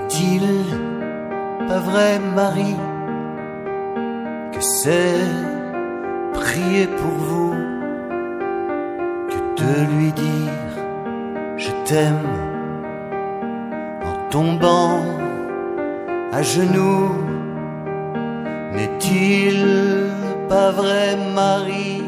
N'est-il pas vrai, Marie, que c'est prier pour vous que de lui dire je t'aime en tombant à genoux? N'est-il pas vrai, Marie,